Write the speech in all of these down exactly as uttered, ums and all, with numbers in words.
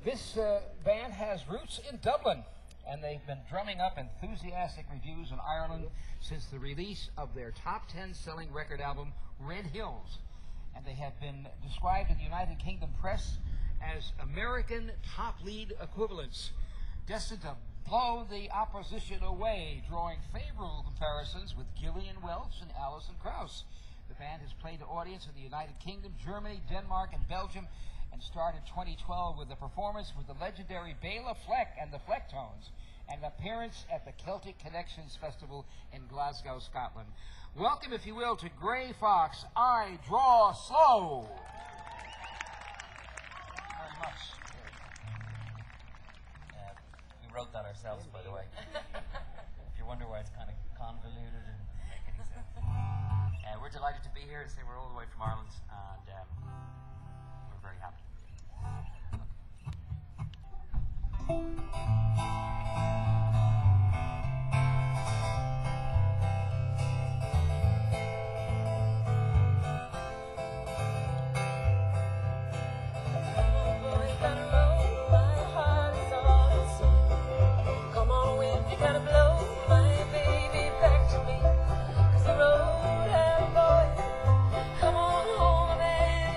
This uh, band has roots in Dublin, and they've been drumming up enthusiastic reviews in Ireland since the release of their top ten selling record album, Red Hills. And they have been described in the United Kingdom press as American top lead equivalents, destined to blow the opposition away, drawing favorable comparisons with Gillian Welch and Alison Krauss. The band has played to audience in the United Kingdom, Germany, Denmark, and Belgium, and started twenty twelve with a performance with the legendary Bela Fleck and the Flecktones, and an appearance at the Celtic Connections Festival in Glasgow, Scotland. Welcome, if you will, to Grey Fox, I Draw Slow. Very much. Uh, we wrote that ourselves, by the way. If you wonder why it's kind of convoluted and doesn't make any sense. Uh, we're delighted to be here. Say we're all the way from Ireland, and um, we're very happy. Come on home, baby.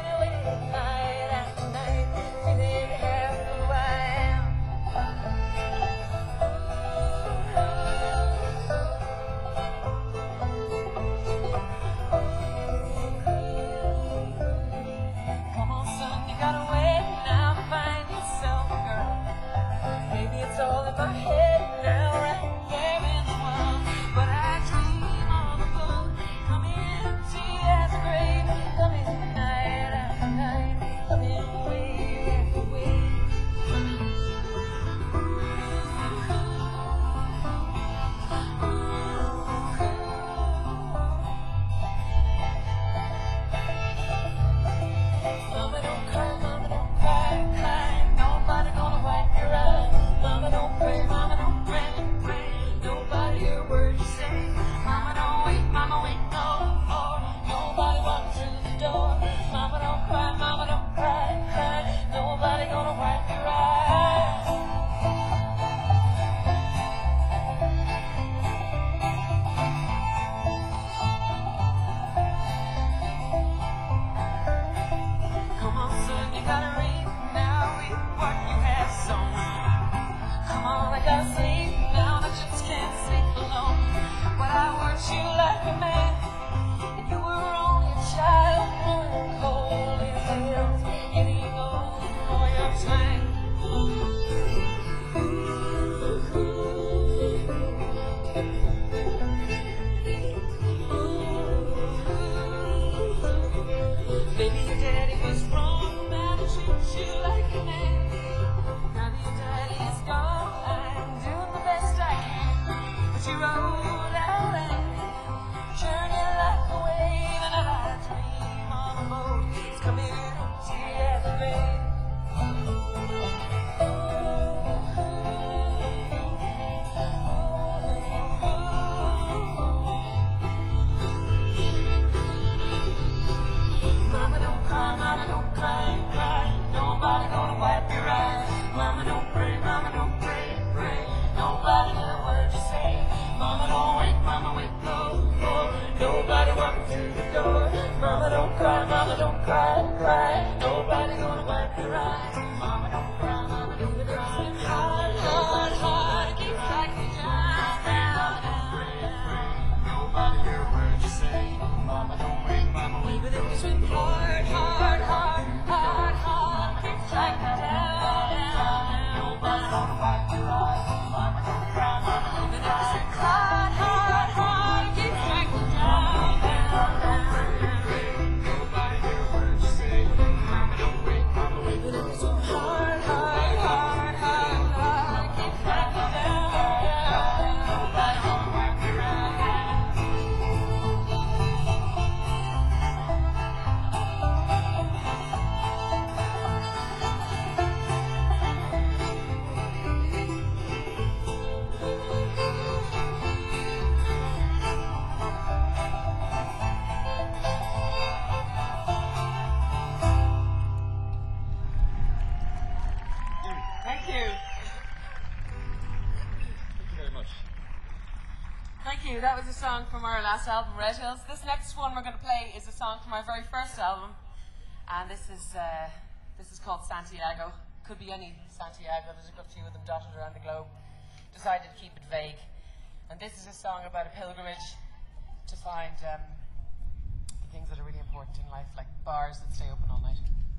you. Thank you very much. Thank you. That was a song from our last album, Red Hills. This next one we're going to play is a song from our very first album, and this is uh, this is called Santiago. Could be any Santiago. There's a good few of them dotted around the globe. Decided to keep it vague, and this is a song about a pilgrimage to find um, the things that are really important in life, like bars that stay open all night.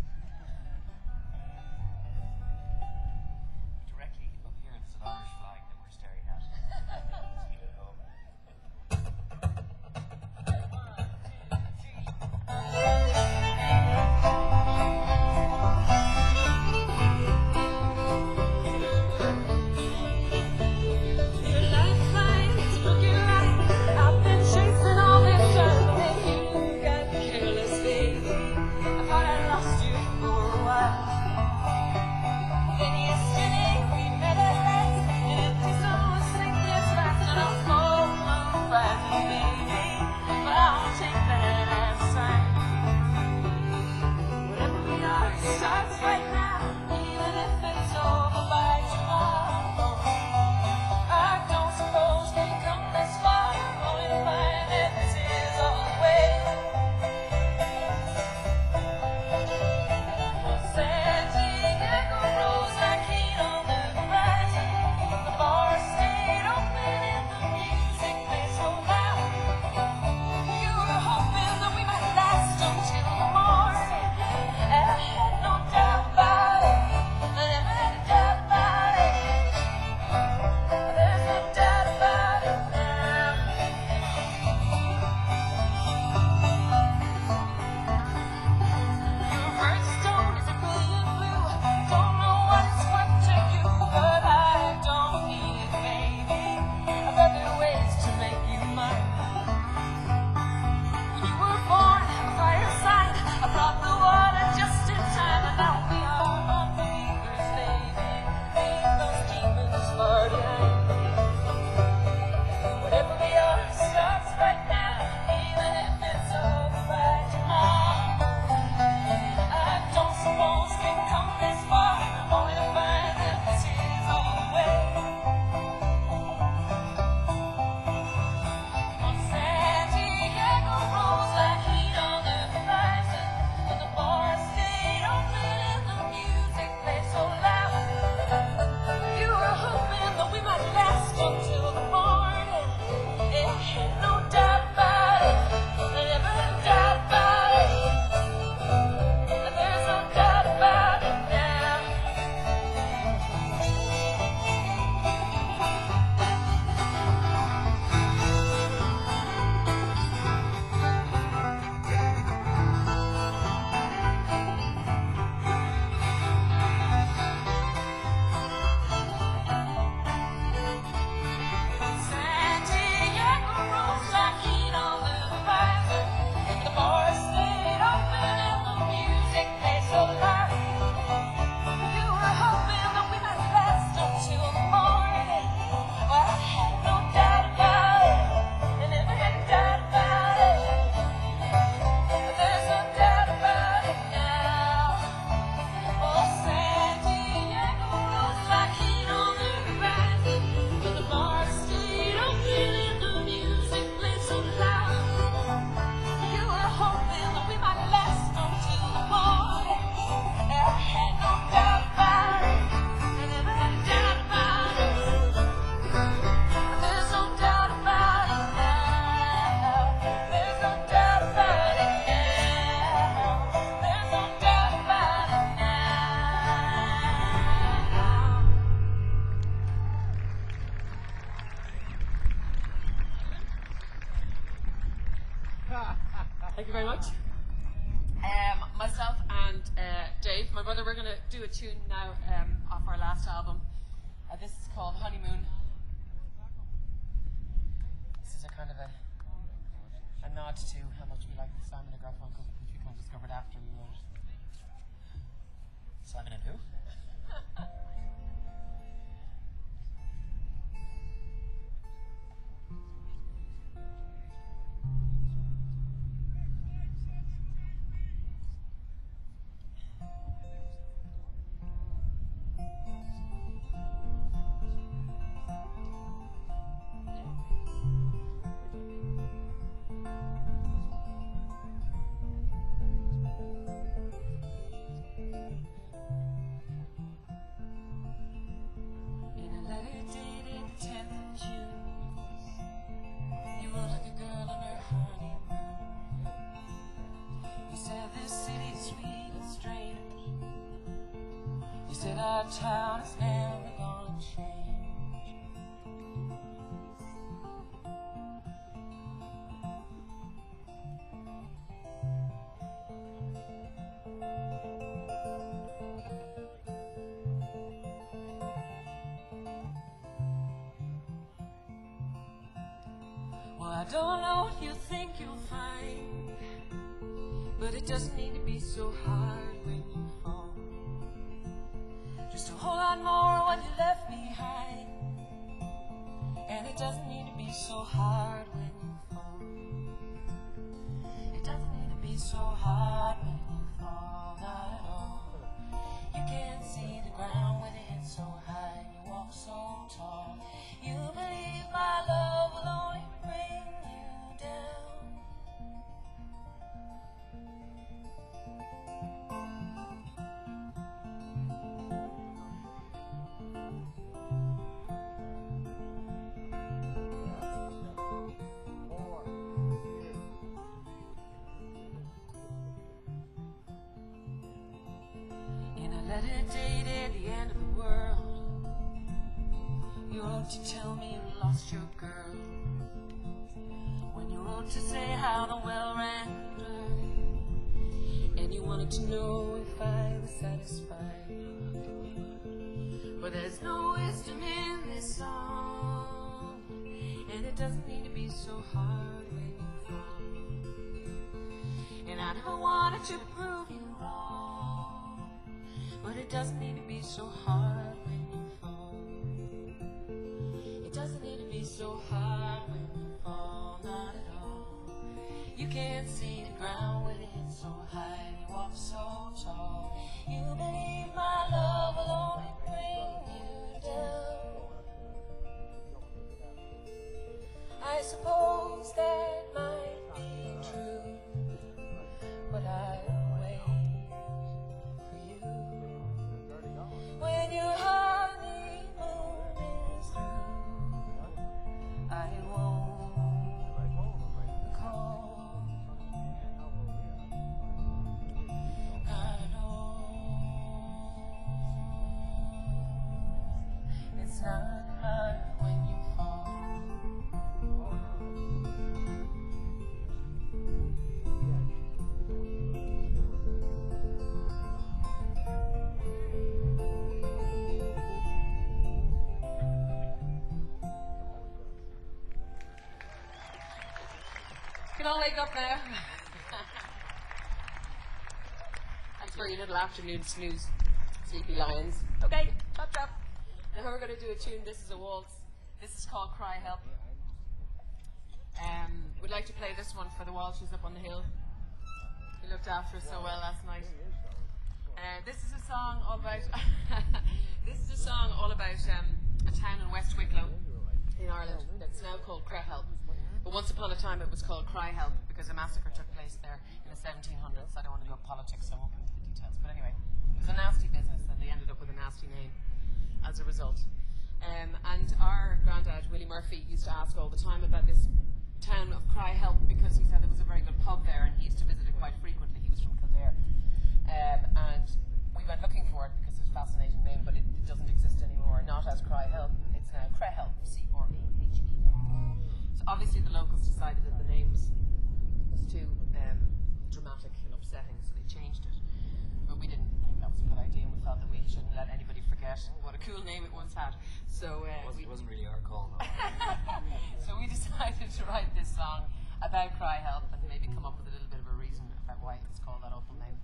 Directly up here, there's an Irish flag that we're staring at. Keep it going. Your lifeline is broken right. I've been chasing all this time, and you got careless, baby. I thought I lost you for a while. Then yesterday we met at last, in a dismal sleepless night, and I'm full of rising, baby. But I won't take that as a sign. Whatever we are, it starts right now, even if it's over by tomorrow. I don't suppose we come this far, only to find that this is all the way. Santiago rose like heat on the horizon. The bar stayed open and the music played so loud. You were hoping that we might last until the morning, and I had no doubt about it. I never had a doubt about it. There's no doubt about it now. Your birthstone is a brilliant blue. Don't know what it's worth to you, but I don't need it, baby. I've other ways to make you mine. When you were born, a fireside, I brought the water just in time, and now we are unbelievers, baby. Leave those demons far behind. Whatever we are starts right now, even if it's over by tomorrow. I don't suppose we come this far, only to find that this is all the way. On Santiago rose like heat on the horizon, but the bar stayed open and the music played so loud. You were hoping that we might last until the morning. Ain't no doubt about it. I never had a doubt about it. There's no doubt about it now. Santiago rose like heat on the horizon. The bar stayed open and the music played so loud. You were hoping that we might last until the morning. Well, I had no doubt about it. I never had a doubt about it. There's no doubt about it now. Oh, Santiago rose like heat on the horizon, but the bar stayed open and the music played so loud. You were hoping that we might last until the morning, and I had no doubt about it. I never had a doubt about it. There's no doubt about it now. There's no doubt about it now. There's no doubt about it now. Thank you very much. Um, myself and uh, Dave, my brother, we're going to do a tune now um, off our last album. Uh, this is called Honeymoon. This is a kind of a, a nod to how much we like Simon and Garfunkel, which we kind of discovered after we wrote it. Simon and who? our town is never gonna change. Well, I don't know what you think you'll find, but it doesn't need to be so hard when you fall. Just a whole lot more of what you left behind, and it doesn't need to be so hard when you fall. It doesn't need to be so hard when you fall, not at all. You can't see the ground when it hits so high, and you walk so tall. You believe my love will only bring you down. In a letter dated at the end of the world, you wrote to tell me you lost your girl. When you wrote to say how the well ran dry, and you wanted to know if I was satisfied. But there's no wisdom in this song, and it doesn't need to be so hard when you fall. And I never wanted to prove you wrong, but it doesn't need to be so hard when you fall. It doesn't need to be so hard when you fall, not at all. You can't see the ground when it hits so high, and you walk so tall. You believe my love will only bring you down. I suppose that might be true, but I'll wait for you. When your honeymoon is through, I won't call. Not at all. It's not hard when you fall. Can all wake up now? Thanks for your little afternoon snooze, sleepy lions. Okay, chop chop. Now we're going to do a tune. This is a waltz. This is called Cry Help. Um, we'd like to play this one for the Walshes up on the hill. You looked after us so well last night. Uh, this is a song all about. This is a song all about um, a town in West Wicklow in Ireland that's now called Crehelp. But once upon a time it was called Cry Help because a massacre took place there in the seventeen hundreds. I don't want to go into politics, so I won't go into the details. But anyway, it was a nasty business, and they ended up with a nasty name as a result. Um, and our granddad, Willie Murphy, used to ask all the time about this town of Cry Help because he said there was a very good pub there, and he used to visit it quite frequently. He was from Kildare. Um, and we went looking for it because it's a fascinating name, but it, it doesn't exist anymore. Not as Cry Help, it's now Crehelp, C R E H E L. So obviously the locals decided that the name was, was too um, dramatic and upsetting, so they changed it. But we didn't think that was a good idea, and we felt that we shouldn't let anybody forget what a cool name it once had. So uh, It wasn't, we, it wasn't really our call, though. so we decided to write this song about Cry Help and maybe come up with a little bit of a reason about why it's called that awful name.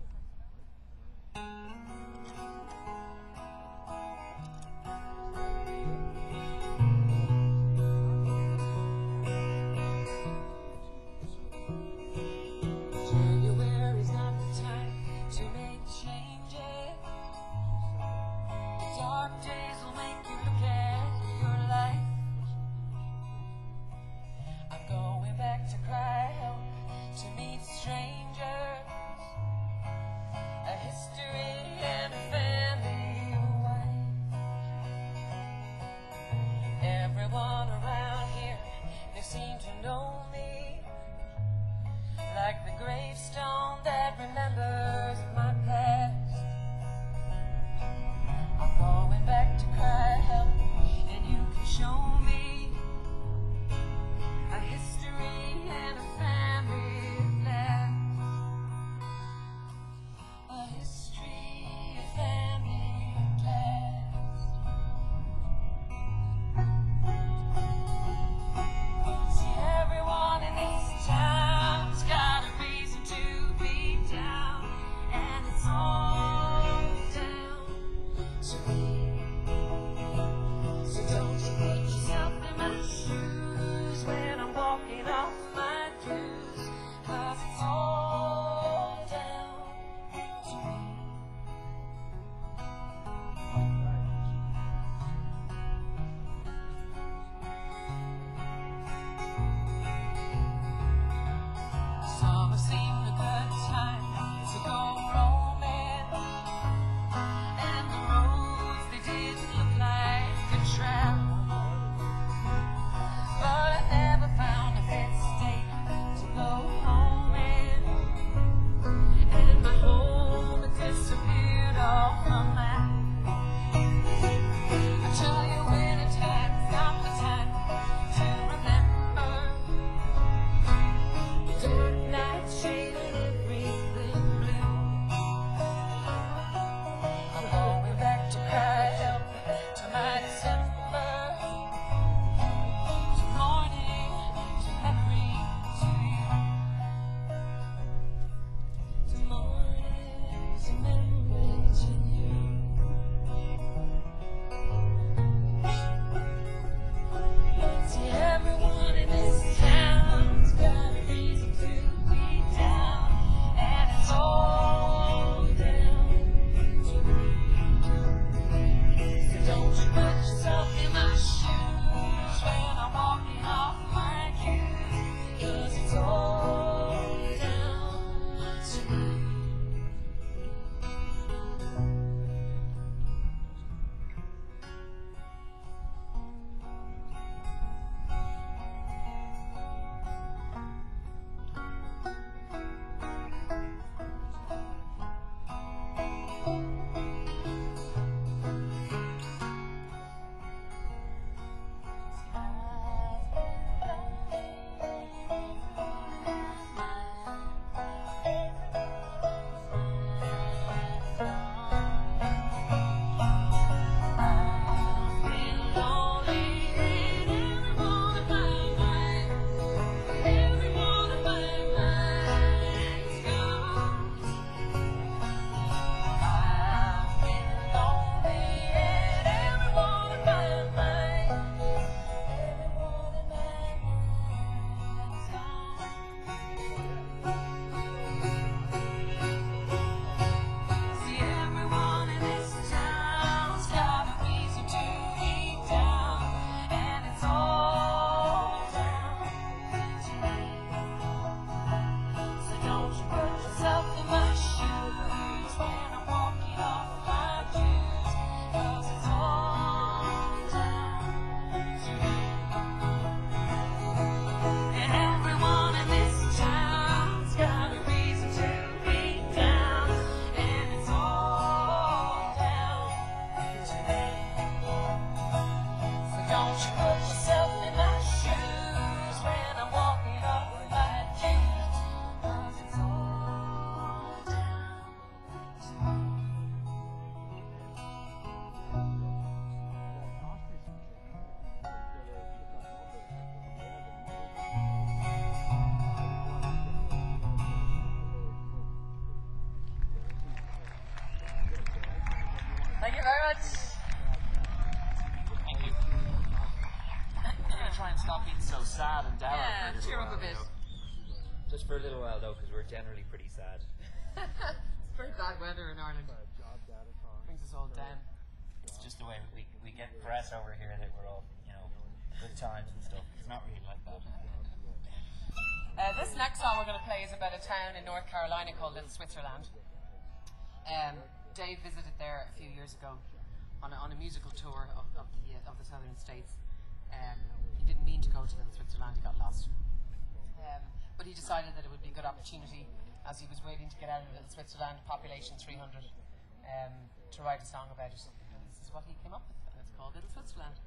January's not the time to make changes. The dark days will make you forget your life. I'm going back to Cry Help to meet strangers, a history and a family stop being so sad and dour Yeah, for a little cheer up while, a bit. you know. Just for a little while, though, because we're generally pretty sad. It's very bad weather in Ireland. Brings us all down. It's just the way we, we get press over here that we're all, you know, good times and stuff. It's not really like that. Uh, this next song we're going to play is about a town in North Carolina called Little Switzerland. Um, Dave visited there a few years ago on a, on a musical tour of, of the uh, of the southern states. Um, he didn't mean to go to Little Switzerland; he got lost. Um, but he decided that it would be a good opportunity, as he was waiting to get out of Little Switzerland, population three hundred, um, to write a song about it. And this is what he came up with, and it's called Little Switzerland.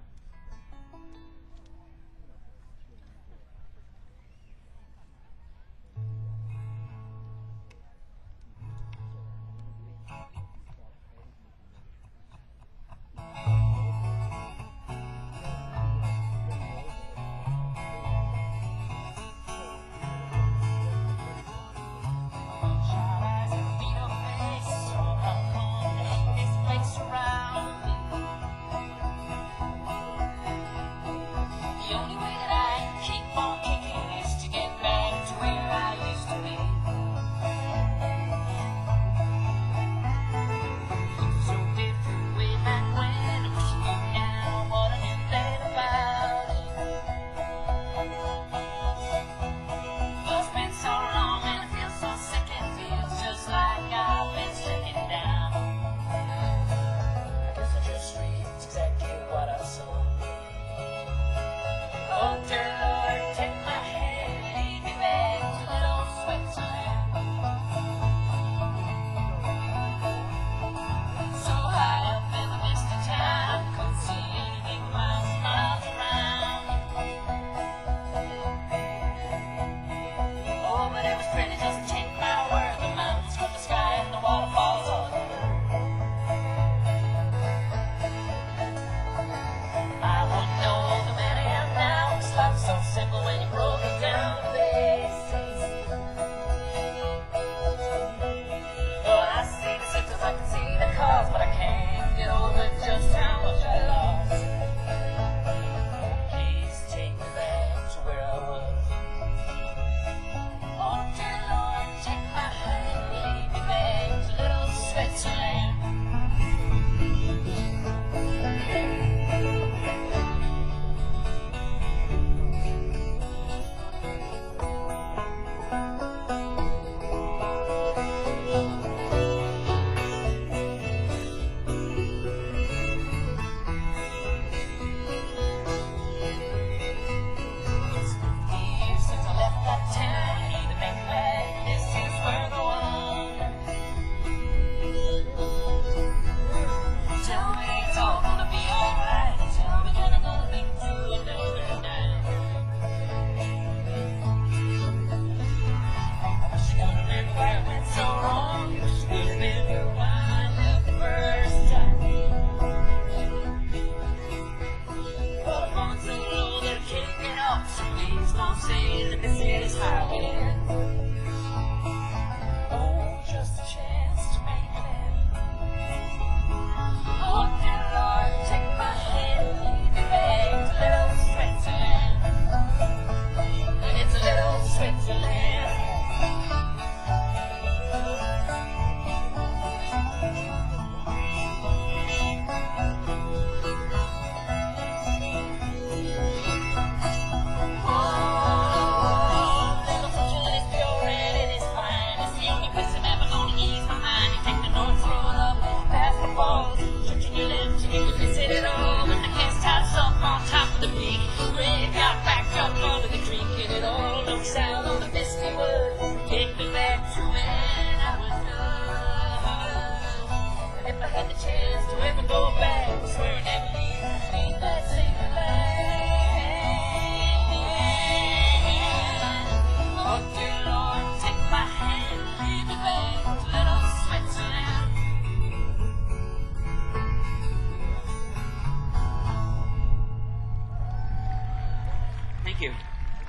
Thank you.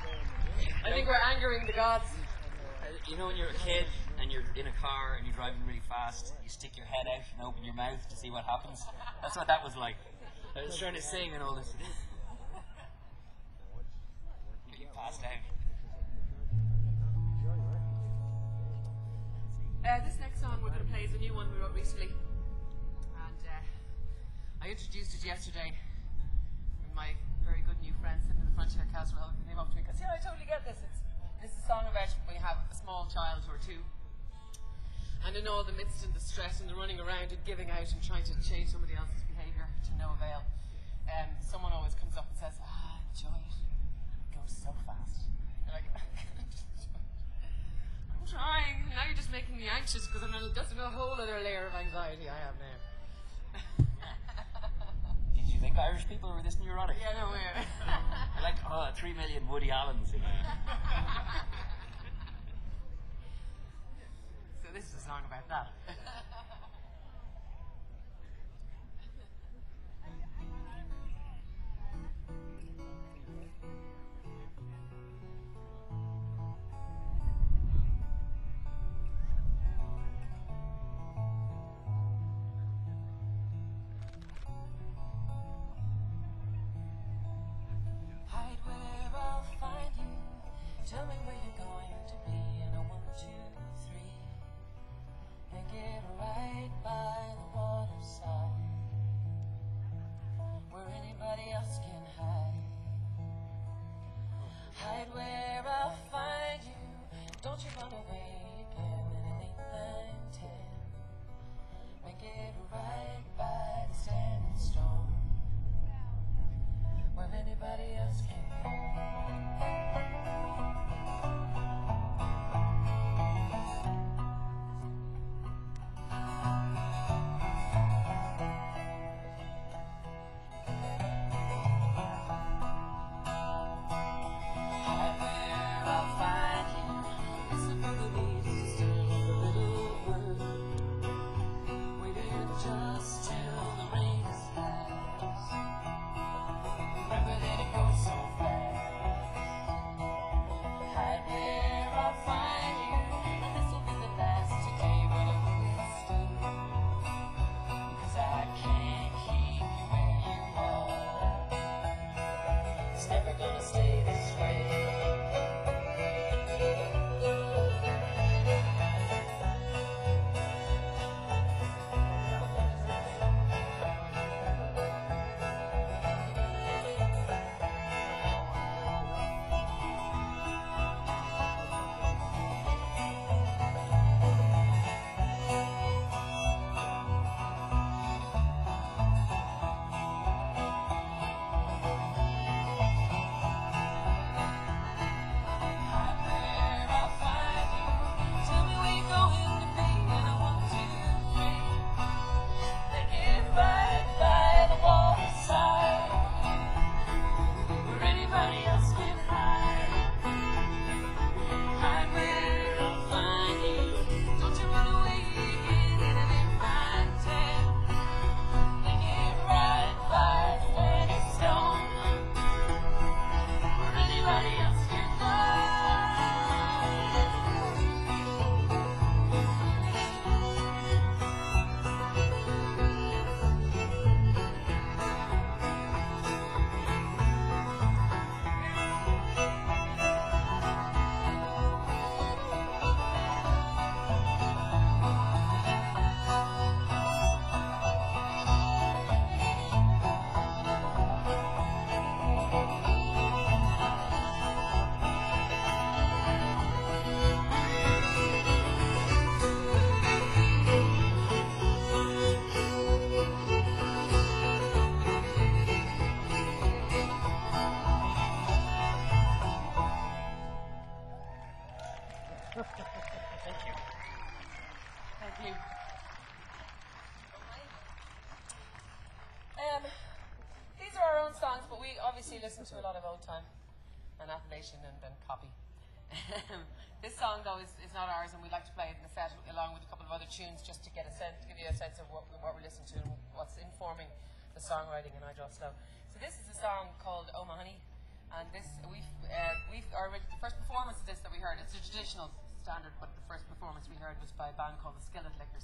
I think we're angering the gods. You know when you're a kid and you're in a car and you're driving really fast, you stick your head out and open your mouth to see what happens? That's what that was like. I was trying to sing and all this. Pass down. Uh, this next song we're going to play is a new one we wrote recently. And uh, I introduced it yesterday. And my very good new friend sitting in the front here, Caswell, came up to me and goes, yeah, I totally get this. It's, it's a song about when you have a small child or two. And in all the midst and the stress and the running around and giving out and trying to change somebody else's behaviour to no avail, um, someone always comes up and says, ah, enjoy it. It goes so fast. You're like, I'm trying. Now you're just making me anxious because I'm just a whole other layer of anxiety I have now. Did you think Irish people were this neurotic? Yeah, no, we're. I like, oh, three million Woody Allens in there. So this is a song about that. Hide where I'll find you. Tell me where you're going to be in a one, two, three. Make it right by the waterside, where anybody else can hide. Hide where I'll find you. Don't you run away again in an eight, nine, ten. Make it right by the standing stone, where anybody else can hide where I'll find you. Listen for the leaves, still the little bird, waiting just till the rain is past. Remember that it goes so fast. Hide where I'll find you, and this will be the last today when I will stay. Because I can't keep you where you are. It's never gonna stay this way. Thank you. Thank you. Um, these are our own songs, but we obviously listen to a lot of old time and Appalachian and, and copy. This song, though, is, is not ours, and we like to play it in a set along with a couple of other tunes just to get a sense, give you a sense of what, we, what we're listening to and what's informing the songwriting in I Draw Slow. So this is a song called Oh My Honey, and this we've uh, we've our the first performance of this that we heard. It's a traditional standard, but the first performance we heard was by a band called the Skillet Lickers.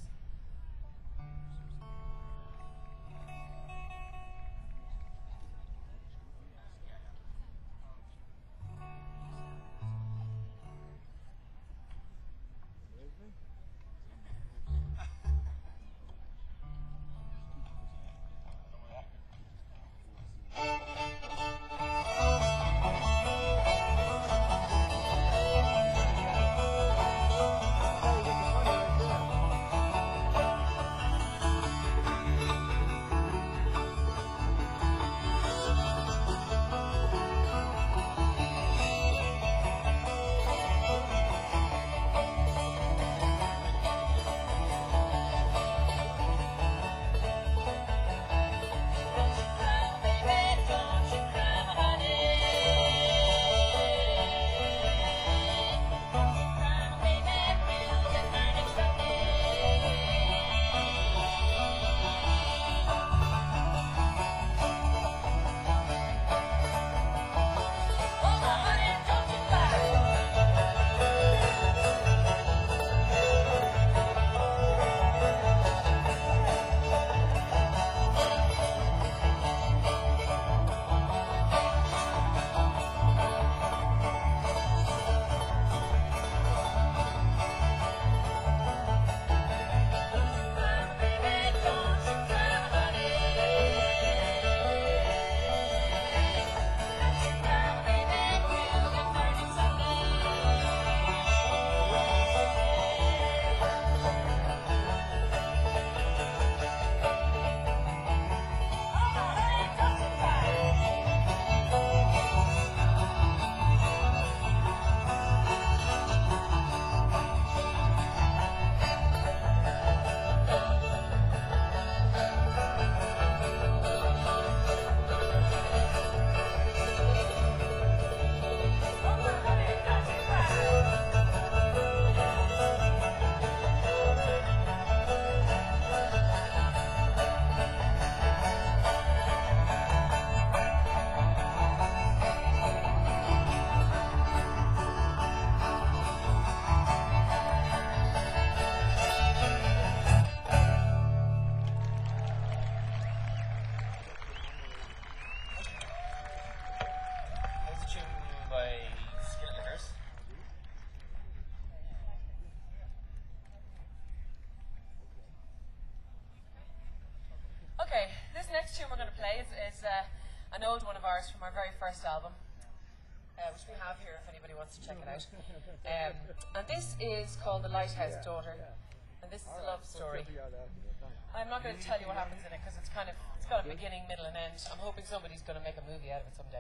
Okay, this next tune we're going to play is, is uh, an old one of ours from our very first album, uh, which we have here if anybody wants to check it out. Um, and this is called The Lighthouse Daughter, and this is a love story. I'm not going to tell you what happens in it because it's kind of it's got a beginning, middle, and end. I'm hoping somebody's going to make a movie out of it someday.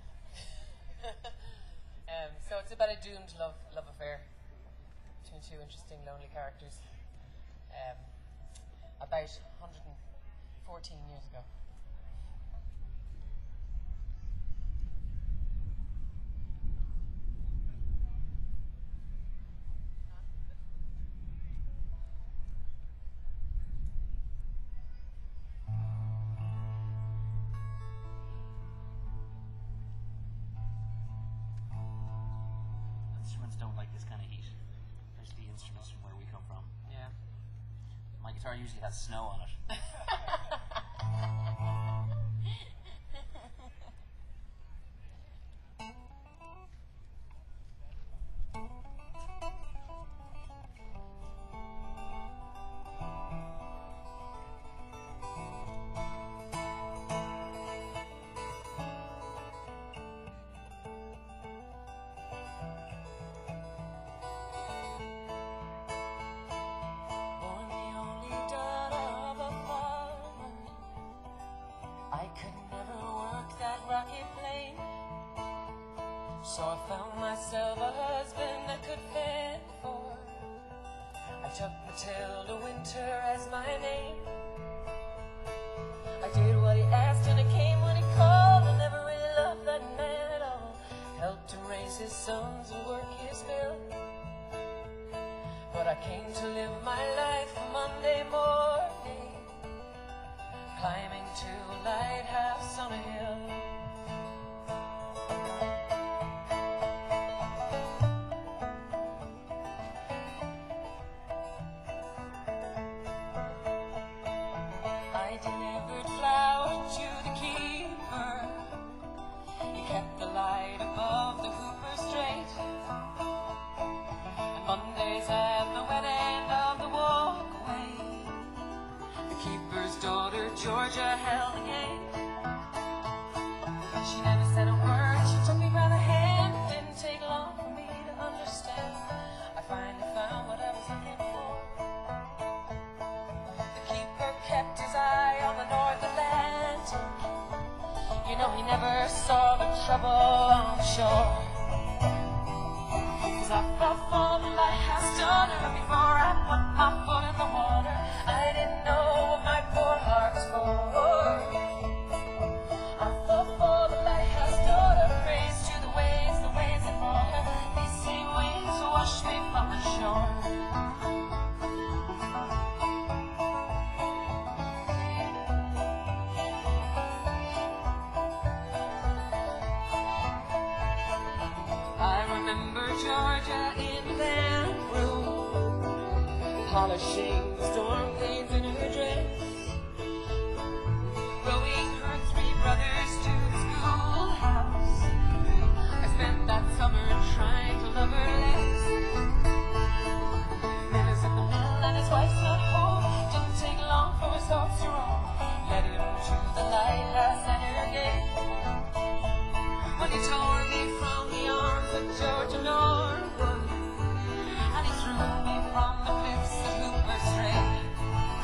um, so it's about a doomed love love affair between two interesting, lonely characters. Um, about one hundred fourteen years ago. Instruments don't like this kind of heat, especially instruments from where we come from. Yeah. My guitar usually has snow on it. Born the only daughter of a farmer, I could never work that rocky plane. So I found myself a husband I could fend for. I took Matilda Winter as my name. I did what he asked and I came when he called. I never really loved that man at all. Helped him raise his sons and work his mill. But I came to live my life Monday morning, climbing to a lighthouse on a hill. I delivered flour to the keeper. He kept the light above the Hooper Strait. And Mondays at the wet end of the walkway, the keeper's daughter Georgia held the gate. She never said a word. She took me by the hand. It didn't take long for me to understand. I finally found what I was looking for. The keeper kept his eye on the North Atlantic. You know he never saw the trouble on the shore. 'Cause I fell for the lighthouse daughter before I put my foot in the water. I didn't know what my poor heart was for. I fell for the lighthouse daughter. Praise to the waves, the waves that brought her. These same waves washed me from the shore. I remember Georgia in the band room, polishing the storm clouds in her dress, rowing her three brothers to the schoolhouse. I spent that summer trying to love her less. Miller's in the mill and his wife's not home. Didn't take long for his thoughts to roam. Led him to the lighthouse at her gate. When he tore me from the arms of Georgia Norwood, and he threw me from the cliffs of Hooper Strait.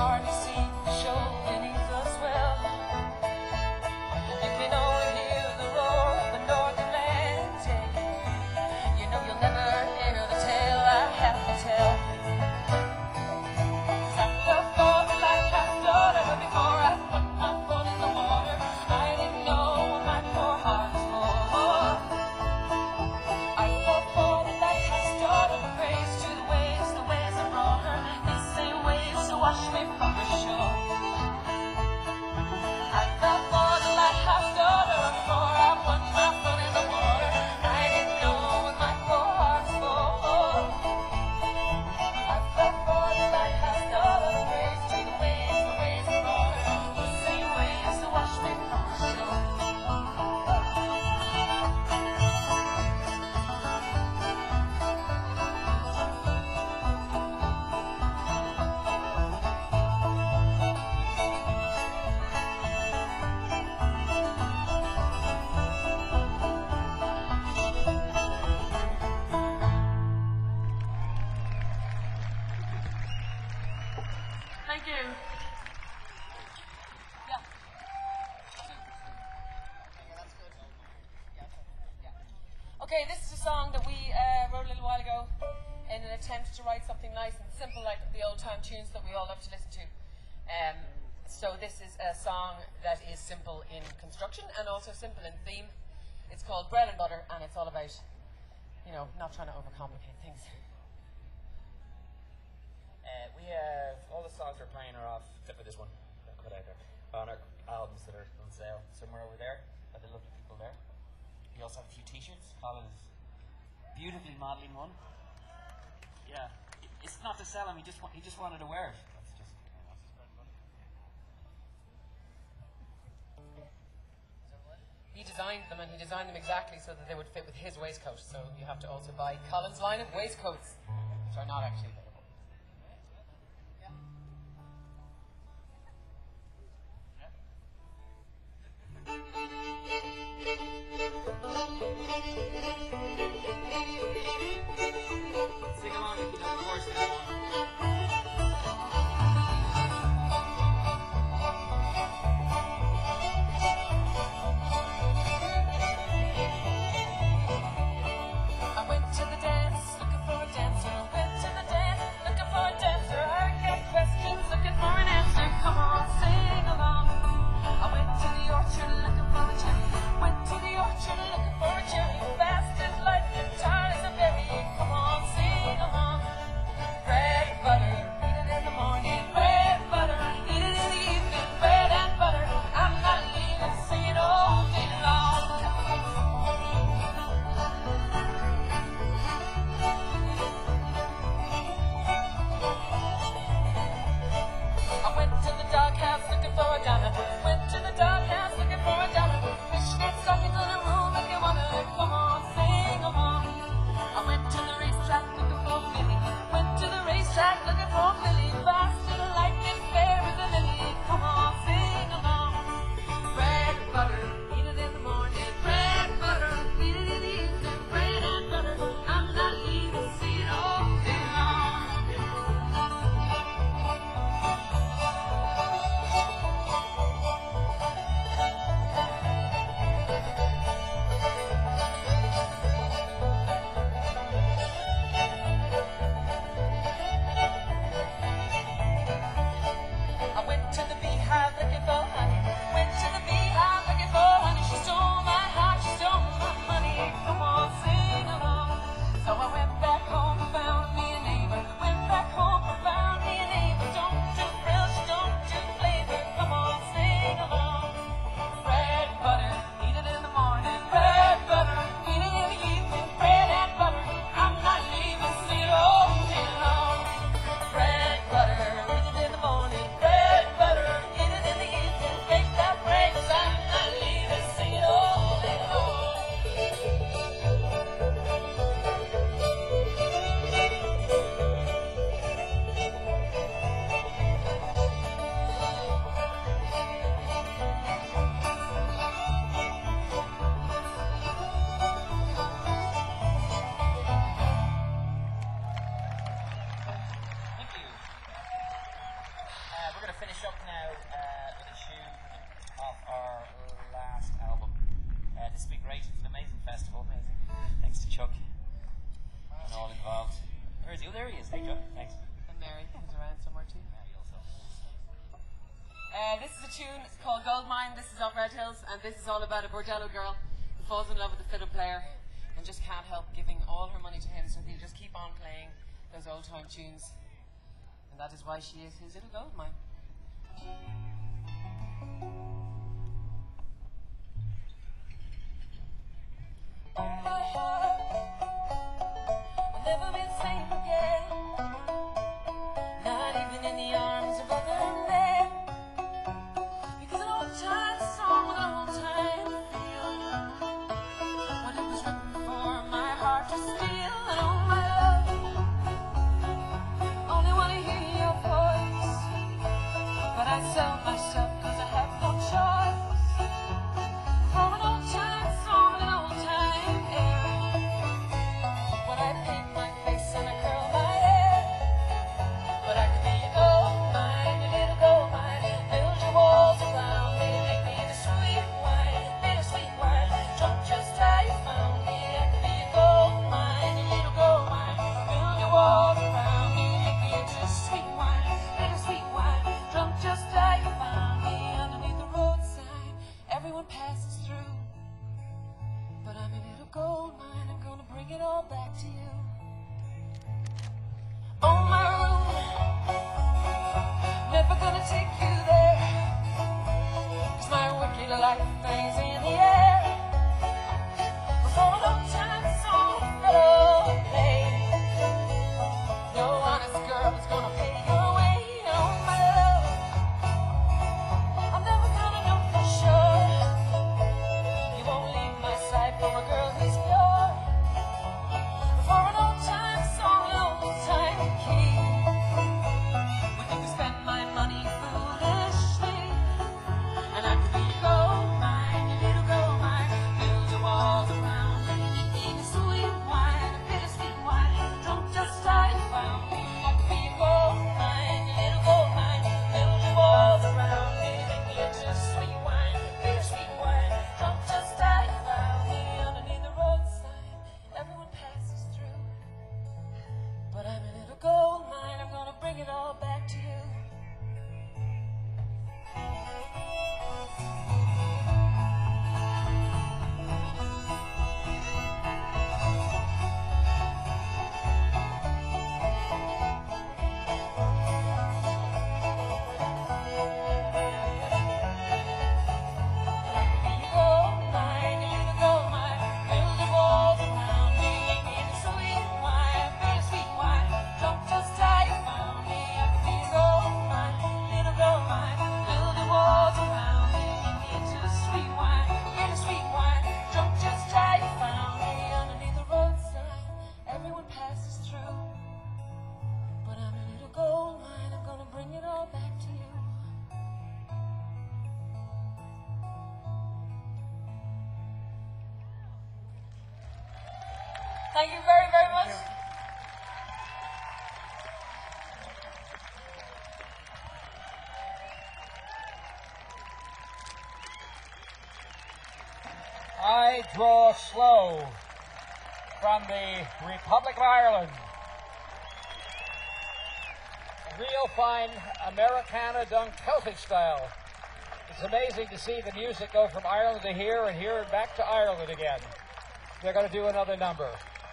hardly see the show beneath the swell. You can only hear the roar of the North Atlantic. You know you'll never hear the tale I have to tell. 'Cause I fell for the lighthouse daughter before I put my foot in the water. I didn't know what my poor heart was for. I fell for the lighthouse daughter, praise to the waves, the waves that brought her. These same waves to wash me from the shore. I fell for the lighthouse daughter before I put my foot in the water. I didn't know what my poor heart was for. I fell for the lighthouse daughter, praise to the waves, the waves that brought her. These same waves to wash me from the shore. Thank you. Yeah. Okay, this is a song that we uh, wrote a little while ago in an attempt to write something nice and simple like the old time tunes that we all love to listen to. Um, so this is a song that is simple in construction and also simple in theme. It's called Bread and Butter, and it's all about, you know, not trying to overcomplicate things. Uh, we have all the songs we're playing are off, except for this one that I put out there, on our albums that are on sale somewhere over there by the lovely people there. We also have a few t-shirts. Colin's beautifully modelling one. Yeah, it- it's not to sell him, he just, wa- he just wanted to wear it. That's just, yeah, that's his bread and butter. He designed them, and he designed them exactly so that they would fit with his waistcoat. So you have to also buy Colin's line of waistcoats, which are not actually available. Sing along if you know the chorus to that one. I went to the dance, looking for a dancer. Went to the dance. going to finish up now uh, with a tune off our last album. Uh, this will be great. It's an amazing festival. Amazing. Thanks to Chuck and all involved. Where's he? Oh, there he is. Hey, Chuck. Thanks. And Mary is around somewhere too. Yeah, you also. Uh, this is a tune, it's called Goldmine. This is off Red Hills, and this is all about a bordello girl who falls in love with a fiddle player and just can't help giving all her money to him, so he'll just keep on playing those old time tunes. And that is why she is his little goldmine. Oh, my heart will never be the same again. Not even in the arms of other men. Because an old time song with an old time feel, when it was written for my heart to steal. And oh, my love, only want to hear your voice. But I sell myself cause I have no choice. For an old time song and an old time air, when I paint my face and I curl my hair. But I could be a gold mine, a little gold mine. Build your walls around me, make me the sweet wine, bittersweet wine. Drunk just how you found me. I could be a gold mine, a little gold mine. Build your walls around me, make me into sweet wine, bittersweet wine. Drunk just how you found me. Underneath the roadside, everyone passes through. But I'm a little gold mine, I'm gonna bring it all back to you. Oh, my room, never gonna take you there, cause my wicked life hangs in the air. Before an old time song that'll play, no honest girl is gonna pay your way. Oh, my love, I'm never gonna know for sure. You won't leave my side for a girl who's pure. For an old time song, an old time key, we can spend my money foolishly. And I could be a gold mine, a little gold mine. Build your walls around me, make me the sweet wine, a bittersweet wine. Drunk just how you found me. I could be a gold mine, a little gold mine. Build your walls around me, make me into sweet wine, bittersweet wine. Drunk just how you found me. Underneath the roadside, everyone passes through. But I'm a little gold mine, I'm gonna bring it all back to you. Everyone passes through, but I'm a little gold mine, I'm gonna bring it all back to you. Thank you very, very much. I draw slow from the Republic of Ireland. Real fine Americana done Celtic style. It's amazing to see the music go from Ireland to here and here and back to Ireland again. They're going to do another number.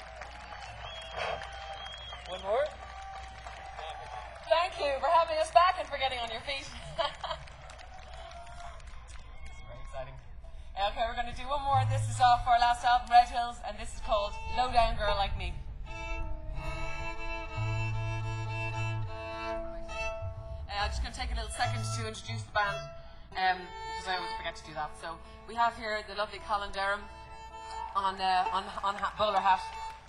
One more? Thank you for having us back and for getting on your feet. Very exciting. Okay, we're going to do one more. This is off our last album, Red Hills, and this is called Low Down Girl Like Me. Uh, I'm just going to take a little second to introduce the band, um, because I always forget to do that. So we have here the lovely Colin Durham on uh, on on ha- bowler hat.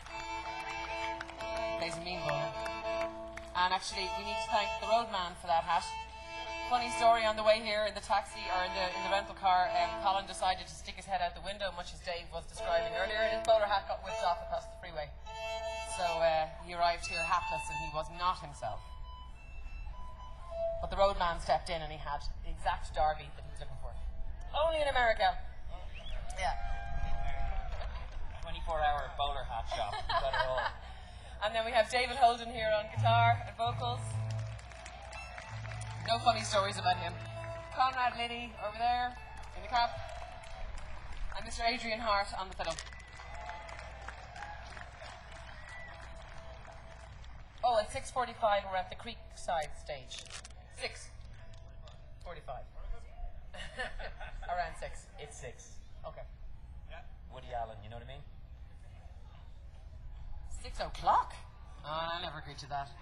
Plays a mean bowler. And actually, we need to thank the roadman for that hat. Funny story, on the way here in the taxi or in the in the rental car, um, Colin decided to stick his head out the window, much as Dave was describing earlier, and his bowler hat got whipped off across the freeway. So uh, he arrived here hatless, and he was not himself. But the roadman stepped in and he had the exact Derby that he was looking for. Only in America. Yeah. twenty-four hour bowler hat shop. Got it all. And then we have David Holden here on guitar and vocals. No funny stories about him. Conrad Liddy over there in the cap. And Mister Adrian Hart on the fiddle. Oh, at six forty-five we're at the Creekside stage. six forty-five. Around six. It's six. Okay. Woody Allen, you know what I mean? Six o'clock? Oh, I'll never agree to that.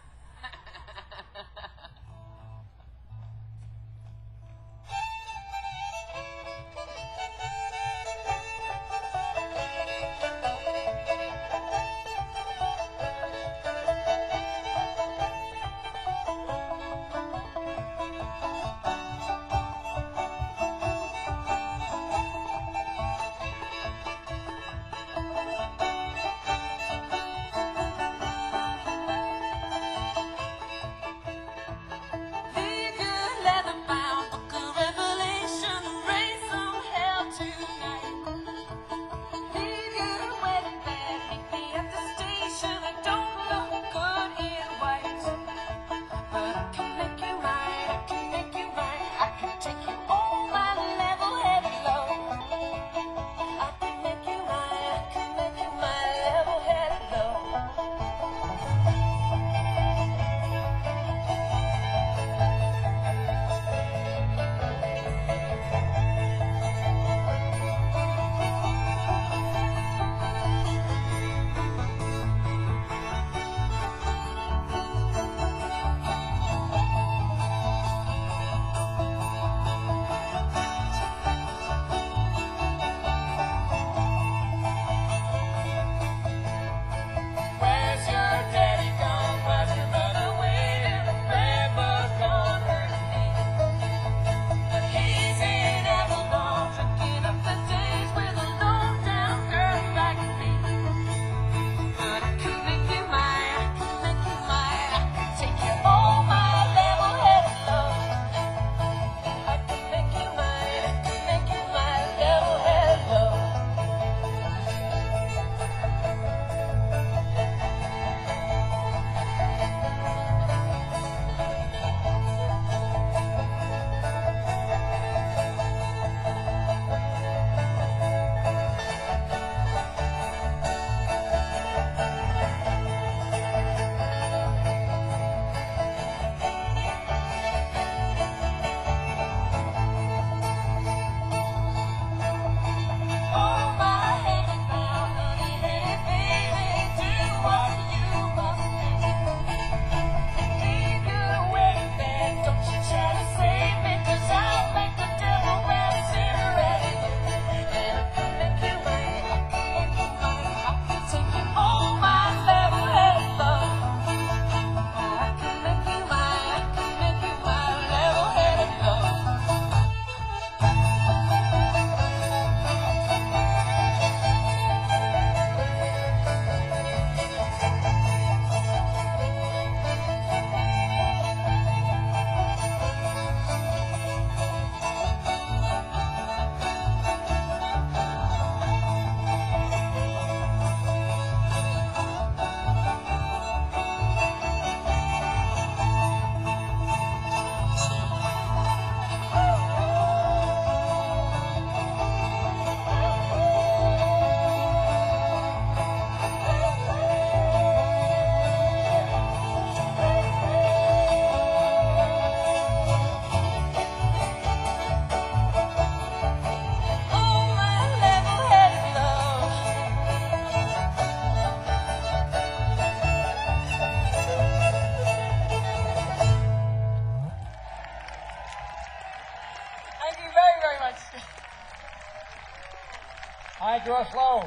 I draw slow.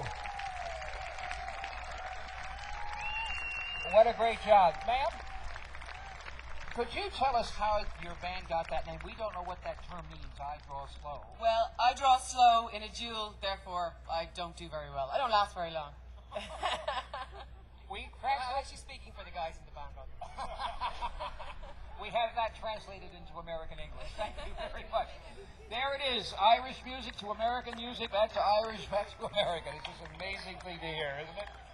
What a great job. Ma'am, could you tell us how your band got that name? We don't know what that term means, I draw slow. Well, I draw slow in a duel, therefore I don't do very well. I don't last very long. We I'm translate. actually speaking for the guys in the band. Rather. We have that translated into American English. Thank you very much. There it is, Irish music to American music, back to Irish, back to American. It's just an amazing thing to hear, isn't it?